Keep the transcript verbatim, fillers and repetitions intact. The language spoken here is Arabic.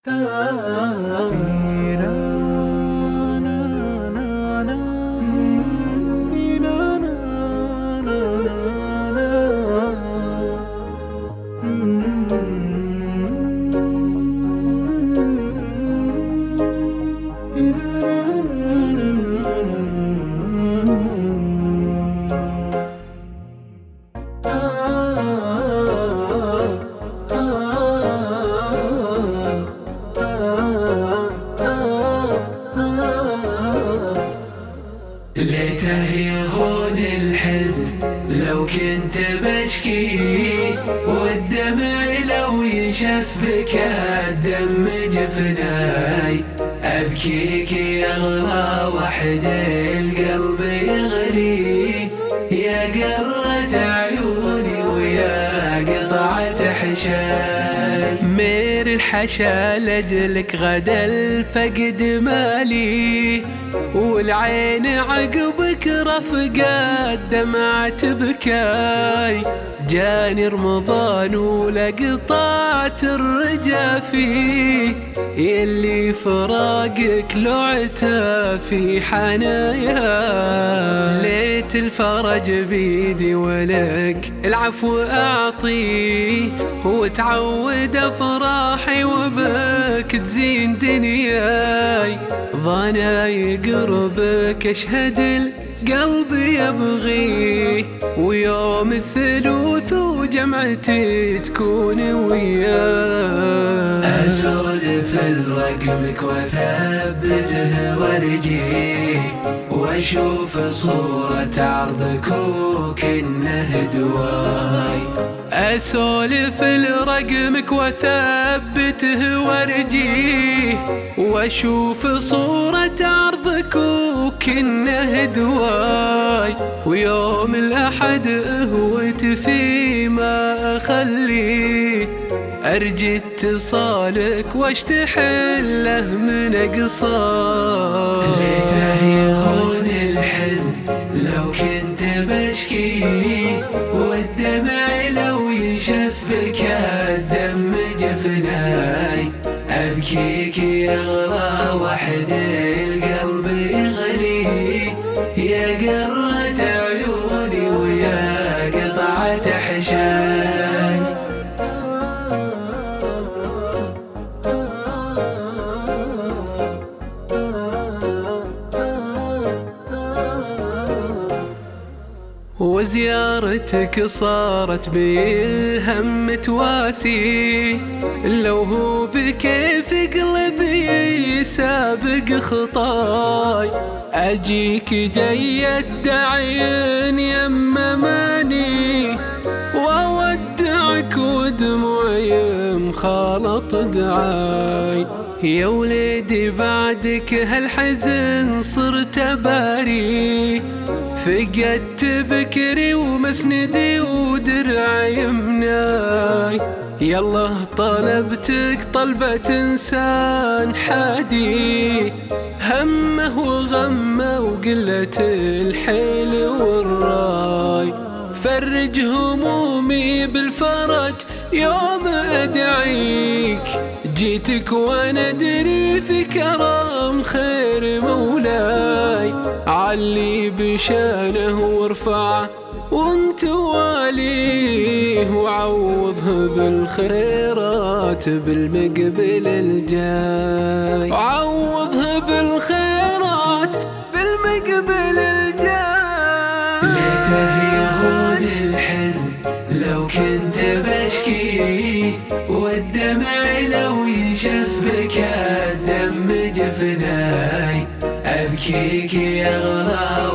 ليته يهون الحزن لو كنت بشكي، والدمع لو ينشف بك الدم جفناي. أبكيك يا أغلى وحد القلب يغلي، يا قرة عيوني ويا قطعة حشاي. مير الحشا لجلك غدا الفقد مالي، والعين عقبك رفقات دمعة بكاي. جاني رمضان ولقطعت الرجا فيه، يلي فراقك لعته في حنايا. ليت الفرج بيدي ولك العفو أعطيه، وتعود أفراحي وبك تزين دنياي. ظناي قربك أشهد القلب يبغيه، ويوم الثلوث وجمعتي تكون وياي. أسولف الرقمك وثبته وارجيه، واشوف صورة عرضك وكنه دواي. أسولف لرقمك وثبته وارجيه، واشوف صورة عرضك وكنه دواي. ويوم الأحد اهوت فيما أخليه، أرجي اتصالك واشتحله من أقصاي. ليته يهون الحزن لو كنت بشكي، والدمع لو ينشف بك الدم جفناي. أبكيك يا أغلى وحد القلب يغلي، يا قرة عيوني ويا قطعة حشاي. وزيارتك صارت بالهم تواسي، لو هو بكيف قلبي يسابق خطاي. أجيك جاي الدعين يمماني، وأودعك ودموعي مخالط دعاي. يا وليدي بعدك هالحزن صرت باري، فقدت بكري ومسندي ودرعي يمناي. يالله طلبتك طلبة إنسان حادي، همه وغمه وقلة الحيل والراي. فرج همومي بالفرج يوم أدعيك، جيتك وانا ادري في كرم خير مولاي. علي بشانه وارفعه وانت واليه، وعوضه بالخيرات بالمقبل الجاي. وعوضه بالخيرات بالمقبل الجاي. ليته يهون الحزن لو كنت بشكي، والدمع لو ينشف بك الدم جفناي. أبكيك يا أغلى